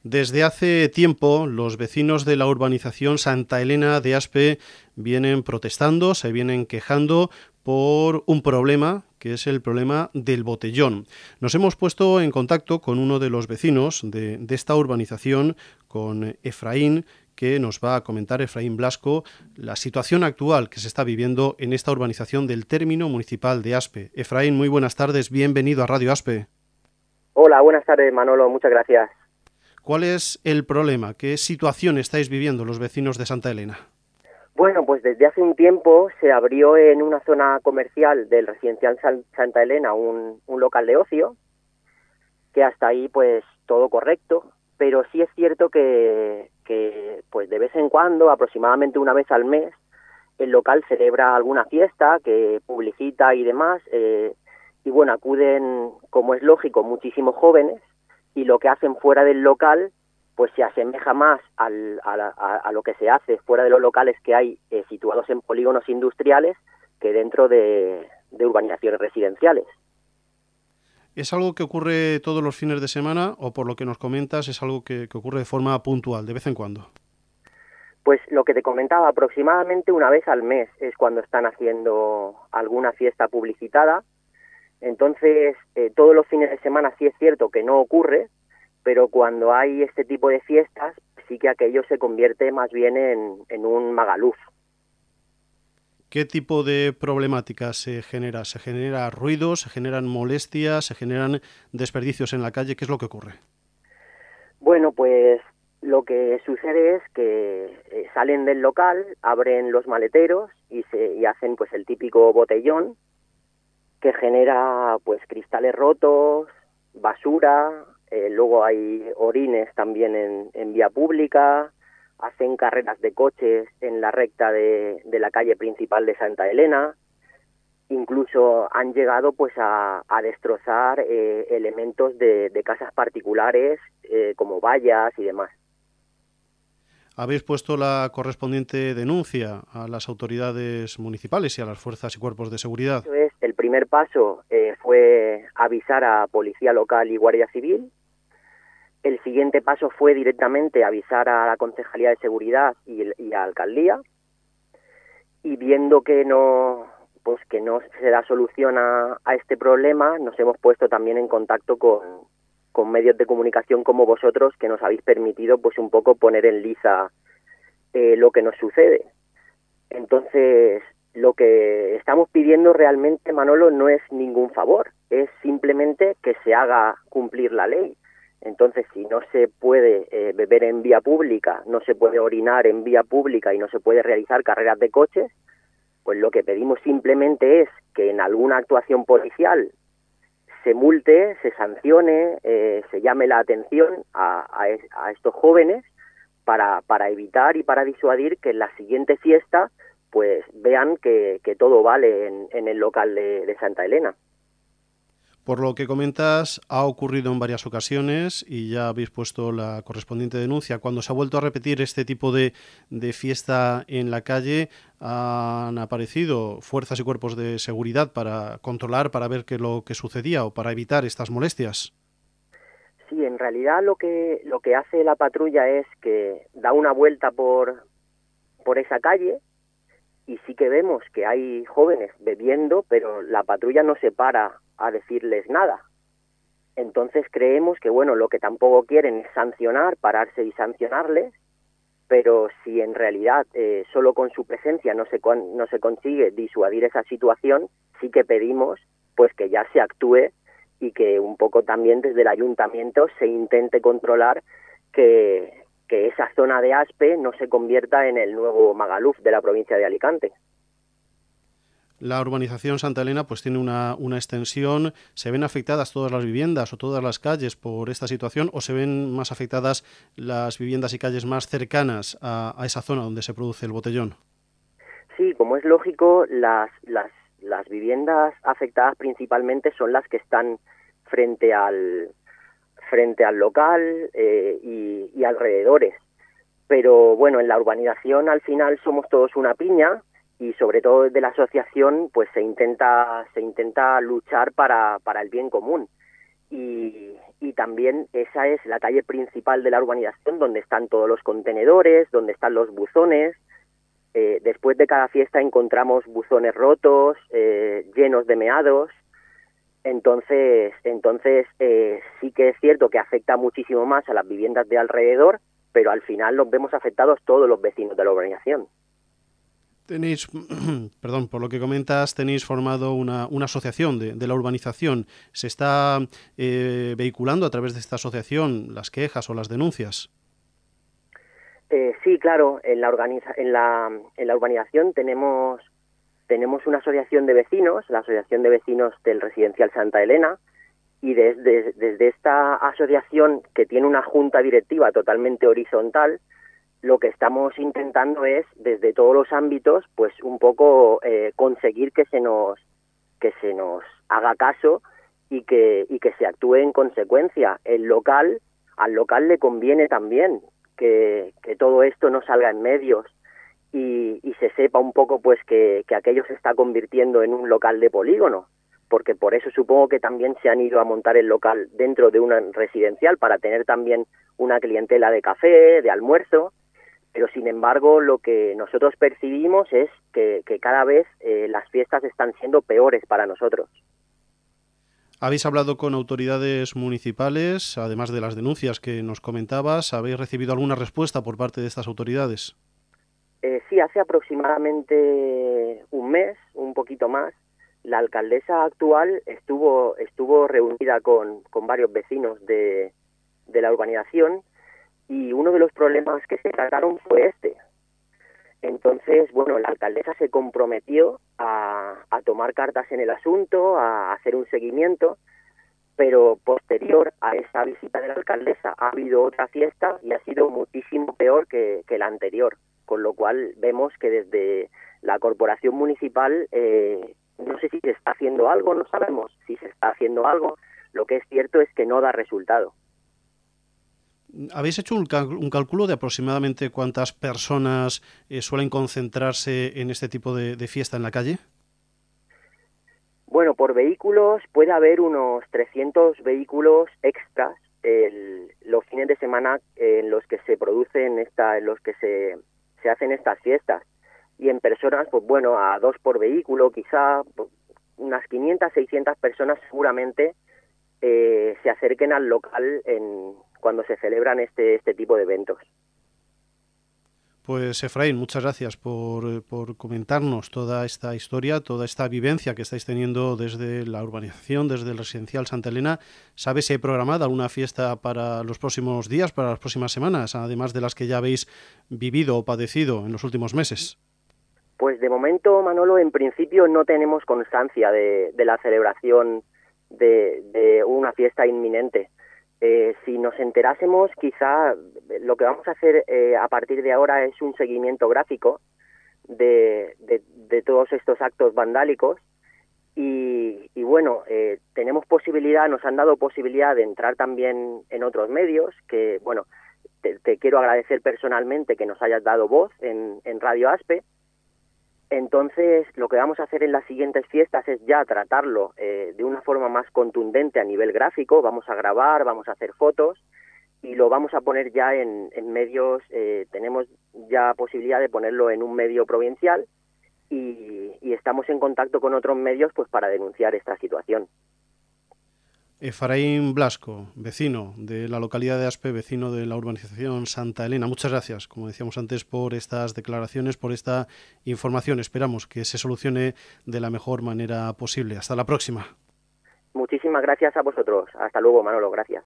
Desde hace tiempo, los vecinos de la urbanización Santa Elena de Aspe vienen protestando, se vienen quejando por un problema, que es el problema del botellón. Nos hemos puesto en contacto con uno de los vecinos de esta urbanización, con Efraín, que nos va a comentar, Efraín Blasco, la situación actual que se está viviendo en esta urbanización del término municipal de Aspe. Efraín, muy buenas tardes, bienvenido a Radio Aspe. Hola, buenas tardes, Manolo, muchas gracias. ¿Cuál es el problema? ¿Qué situación estáis viviendo los vecinos de Santa Elena? Bueno, pues desde hace un tiempo se abrió en una zona comercial del residencial Santa Elena un local de ocio, que hasta ahí pues todo correcto, pero sí es cierto que pues de vez en cuando, aproximadamente una vez al mes, el local celebra alguna fiesta que publicita y demás, y bueno, acuden, como es lógico, muchísimos jóvenes, y lo que hacen fuera del local pues se asemeja más a lo que se hace fuera de los locales que hay situados en polígonos industriales que dentro de urbanizaciones residenciales. ¿Es algo que ocurre todos los fines de semana o, por lo que nos comentas, es algo que ocurre de forma puntual, de vez en cuando? Pues lo que te comentaba, aproximadamente una vez al mes es cuando están haciendo alguna fiesta publicitada. Entonces, todos los fines de semana sí es cierto que no ocurre, pero cuando hay este tipo de fiestas, sí que aquello se convierte más bien en un magaluf. ¿Qué tipo de problemática se genera? ¿Se genera ruido, se generan molestias, se generan desperdicios en la calle? ¿Qué es lo que ocurre? Bueno, pues lo que sucede es que salen del local, abren los maleteros y hacen pues el típico botellón que genera pues cristales rotos, basura, luego hay orines también en vía pública, hacen carreras de coches en la recta de la calle principal de Santa Elena, incluso han llegado pues a destrozar elementos de casas particulares como vallas y demás. ¿Habéis puesto la correspondiente denuncia a las autoridades municipales y a las fuerzas y cuerpos de seguridad? Entonces, el primer paso fue avisar a Policía Local y Guardia Civil. El siguiente paso fue directamente avisar a la Concejalía de Seguridad y a Alcaldía. Y viendo que no se da solución a este problema, nos hemos puesto también en contacto con medios de comunicación como vosotros, que nos habéis permitido pues un poco poner en liza lo que nos sucede. Entonces, lo que estamos pidiendo realmente, Manolo, no es ningún favor, es simplemente que se haga cumplir la ley. Entonces, si no se puede beber en vía pública, no se puede orinar en vía pública y no se puede realizar carreras de coches, pues lo que pedimos simplemente es que en alguna actuación policial se multe, se sancione, se llame la atención a estos jóvenes para evitar y para disuadir que en la siguiente fiesta pues vean que todo vale en el local de Santa Elena. Por lo que comentas, ha ocurrido en varias ocasiones y ya habéis puesto la correspondiente denuncia. Cuando se ha vuelto a repetir este tipo de fiesta en la calle, han aparecido fuerzas y cuerpos de seguridad para controlar, para ver qué es lo que sucedía o para evitar estas molestias. Sí, en realidad lo que hace la patrulla es que da una vuelta por esa calle y sí que vemos que hay jóvenes bebiendo, pero la patrulla no se para a decirles nada. Entonces creemos que, bueno, lo que tampoco quieren es sancionar, pararse y sancionarles, pero si en realidad solo con su presencia no se consigue disuadir esa situación, sí que pedimos pues que ya se actúe y que un poco también desde el ayuntamiento se intente controlar que esa zona de Aspe no se convierta en el nuevo Magaluf de la provincia de Alicante. La urbanización Santa Elena pues tiene una extensión. ¿Se ven afectadas todas las viviendas o todas las calles por esta situación o se ven más afectadas las viviendas y calles más cercanas a esa zona donde se produce el botellón? Sí, como es lógico, las viviendas afectadas principalmente son las que están frente al local y alrededores. Pero bueno, en la urbanización al final somos todos una piña y sobre todo desde la asociación pues se intenta luchar para el bien común. Y y también esa es la calle principal de la urbanización, donde están todos los contenedores, donde están los buzones. Después de cada fiesta encontramos buzones rotos, llenos de meados. Entonces sí que es cierto que afecta muchísimo más a las viviendas de alrededor, pero al final los vemos afectados todos los vecinos de la urbanización. Tenéis, perdón, por lo que comentas, tenéis formado una asociación de la urbanización. ¿Se está vehiculando a través de esta asociación las quejas o las denuncias? Sí, claro, en la urbanización tenemos una asociación de vecinos, la Asociación de Vecinos del Residencial Santa Elena, y desde esta asociación, que tiene una junta directiva totalmente horizontal, lo que estamos intentando es, desde todos los ámbitos, pues un poco conseguir que se nos haga caso y que se actúe en consecuencia. Al local le conviene también que todo esto no salga en medios y se sepa un poco pues que aquello se está convirtiendo en un local de polígono, porque por eso supongo que también se han ido a montar el local dentro de una residencial para tener también una clientela de café, de almuerzo, pero sin embargo lo que nosotros percibimos es que cada vez las fiestas están siendo peores para nosotros. ¿Habéis hablado con autoridades municipales, además de las denuncias que nos comentabas? ¿Habéis recibido alguna respuesta por parte de estas autoridades? Sí, hace aproximadamente un mes, un poquito más, la alcaldesa actual estuvo reunida con varios vecinos de la urbanización, y uno de los problemas que se trataron fue este. Entonces, bueno, la alcaldesa se comprometió a tomar cartas en el asunto, a hacer un seguimiento, pero posterior a esa visita de la alcaldesa ha habido otra fiesta y ha sido muchísimo peor que la anterior, con lo cual vemos que desde la corporación municipal no sé si se está haciendo algo, no sabemos si se está haciendo algo, lo que es cierto es que no da resultado. ¿Habéis hecho un cálculo de aproximadamente cuántas personas suelen concentrarse en este tipo de fiesta en la calle? Bueno, por vehículos puede haber unos 300 vehículos extras los fines de semana en los que se producen en los que se hacen estas fiestas. Y en personas, pues bueno, a 2 por vehículo, quizá unas 500, 600 personas seguramente se acerquen al local cuando se celebran este tipo de eventos. Pues Efraín, muchas gracias por comentarnos toda esta historia, toda esta vivencia que estáis teniendo desde la urbanización, desde el residencial Santa Elena. ¿Sabes si hay programada alguna fiesta para los próximos días, para las próximas semanas, además de las que ya habéis vivido o padecido en los últimos meses? Pues de momento, Manolo, en principio no tenemos constancia de la celebración de una fiesta inminente. Si nos enterásemos, quizá lo que vamos a hacer a partir de ahora es un seguimiento gráfico de todos estos actos vandálicos y bueno, nos han dado posibilidad de entrar también en otros medios que, bueno, te quiero agradecer personalmente que nos hayas dado voz en Radio Aspe. Entonces, lo que vamos a hacer en las siguientes fiestas es ya tratarlo de una forma más contundente a nivel gráfico. Vamos a grabar, vamos a hacer fotos y lo vamos a poner ya en medios. Tenemos ya posibilidad de ponerlo en un medio provincial y estamos en contacto con otros medios pues para denunciar esta situación. Efraín Blasco, vecino de la localidad de Aspe, vecino de la urbanización Santa Elena. Muchas gracias, como decíamos antes, por estas declaraciones, por esta información. Esperamos que se solucione de la mejor manera posible. Hasta la próxima. Muchísimas gracias a vosotros. Hasta luego, Manolo. Gracias.